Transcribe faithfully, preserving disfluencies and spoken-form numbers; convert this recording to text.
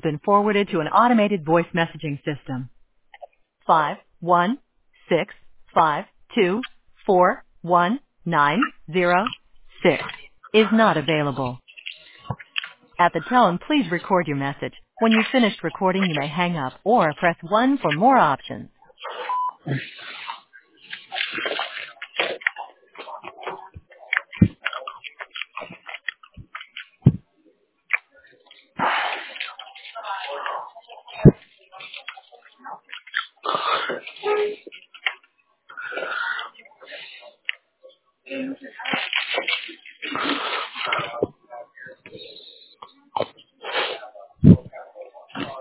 been forwarded to an automated voice messaging system. Five one six five two four one nine zero six is not available. At the tone, please record your message. When you've finished recording, you may hang up or press one for more options.